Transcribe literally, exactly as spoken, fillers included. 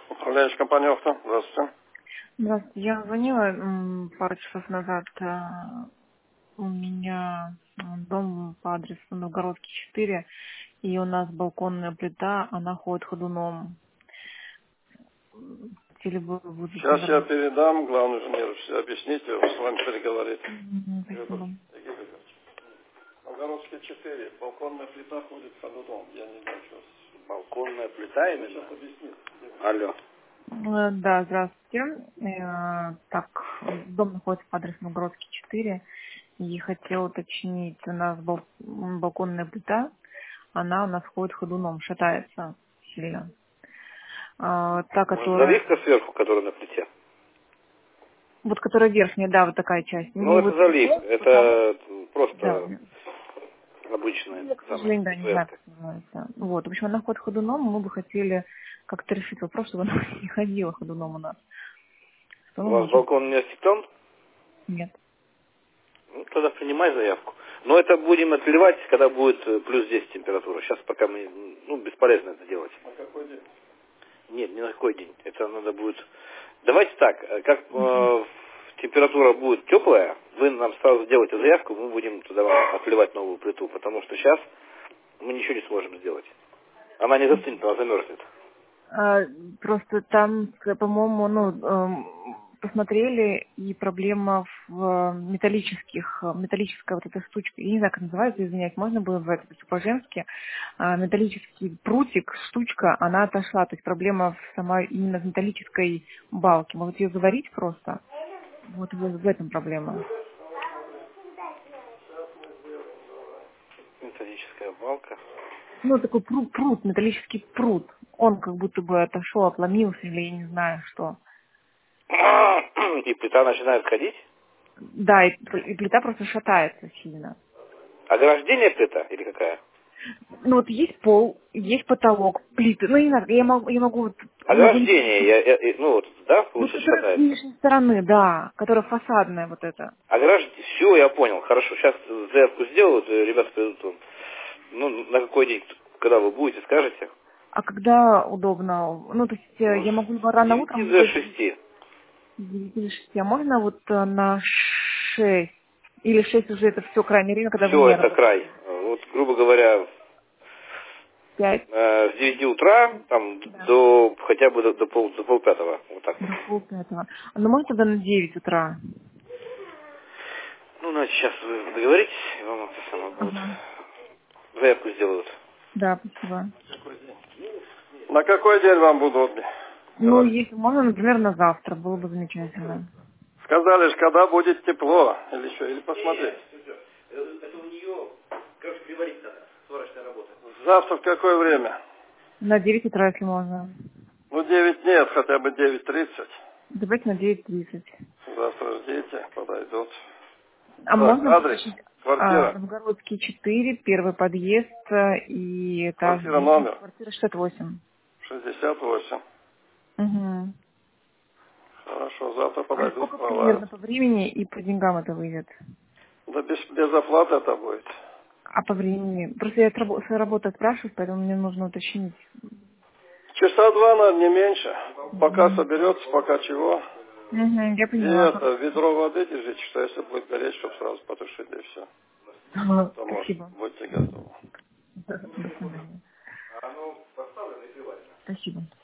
Управляющая компания «Охта». Здравствуйте. Здравствуйте. Я звонила м, пару часов назад. а, У меня м, дом по адресу Новгородский, четыре, и у нас балконная плита, она ходит ходуном. Хотели бы вызвать Сейчас я информацию. передам главному инженеру, все объясните, он с вами переговорит. Мгм, Спасибо. Новгородский четыре. Балконная плита ходит ходуном. Я не знаю, что. Балконная плита именно? Сейчас объяснит. Алло. Э, Да, здравствуйте. Э, Так, дом находится по адресу Новгородский, четыре, и хотела уточнить, у нас бал- м, балконная плита, она у нас ходит ходуном, шатается сильно. А, Та, Может, которая заливка сверху, которая на плите? Вот которая верхняя, да, вот такая часть. Ну, Не это вот не залив. пол, потолок. Это Да. просто обычная Я, к самая сожалению, да, не знаю, ВРТ. как называется. Вот. В общем, она ходит ходуном, мы бы хотели как-то решить вопрос, чтобы она не ходила ходуном у нас. Что У мы вас можем? балкон не остеклен? Нет. Ну, тогда принимай заявку. Но это будем отливать, когда будет э, плюс десять температура. Сейчас пока мы, ну, бесполезно это делать. На какой день? Нет, не на какой день. Это надо будет... Давайте так, э, как э, температура будет теплая, вы нам сразу сделаете заявку, мы будем туда вам отливать новую плиту, потому что сейчас мы ничего не сможем сделать. Она не застынет, она замерзнет. А, просто там, к- по-моему, ну, эм, посмотрели, и проблема в э, металлических, э, металлическая вот эта штучка, я не знаю, как называется, извиняюсь, можно было назвать это по-женски, а, металлический прутик, штучка, она отошла, то есть проблема в самой именно в металлической балке. Может ее заварить просто? Вот в, в этом проблема. Металлическая балка. Ну, такой прут, прут, металлический прут. Он как будто бы отошел, отломился или я не знаю что. И плита начинает ходить. Да, и, и плита просто шатается сильно. Ограждение плита или какая? Ну вот есть пол, есть потолок, плиты. Ну не знаю, я могу, я могу вот могу не Ограждение, я, я- я- ну вот, да, вот получается, которая с шатается. внешней стороны, да, которая фасадная вот эта. Ограждение, все, я понял, хорошо, сейчас заявку сделают, э, ребята придут, вон. Ну, на какой день, когда вы будете, скажете? А когда удобно? Ну, то есть э, Ну, я могу либо с рано девяти утром, до либо с шести. девяти до шести. А можно вот э, на шесть? Или в шесть уже это все крайнее время, когда вы Все, не это край. работаете? Вот, грубо говоря, Пять? э, с девяти утра, там, Да. до, хотя бы до, до, пол, до полпятого, вот так вот. До полпятого. А ну можно тогда на девять утра? Ну, значит, сейчас вы договоритесь, и вам это самое будет. Ага. Заявку сделают. Да, спасибо. На какой день вам удобнее? Ну, Давай. если можно, например, на завтра, было бы замечательно. Сказали же, когда будет тепло. Или что, или посмотреть. Это, это у нее, короче, приварить надо. Сварочная работа. Завтра в какое время? На девять утра, если можно. Ну, девять нет, хотя бы девять тридцать. Давайте на девять тридцать. Завтра ждите, подойдут. А Так, можно адрес, уточнить? А, квартира, Новгородский четыре, первый подъезд э, и этаж квартира девять, номер квартира шестьдесят восемь. шестьдесят восемь. Угу. Хорошо, завтра А подойдут, сколько проводят. примерно по времени и по деньгам это выйдет? Да без, без оплаты это будет. А по времени? Просто я от рабо- с работы спрашиваю, поэтому мне нужно уточнить. Часа два, надо, не меньше. Пока Угу. соберется, пока чего. Угу, я И поняла. это, ведро воды держите, что если будет гореть, чтобы сразу потушить, и все. Ага, То может, спасибо. будьте готовы. До свидания. А оно поставлено и приварено. Спасибо.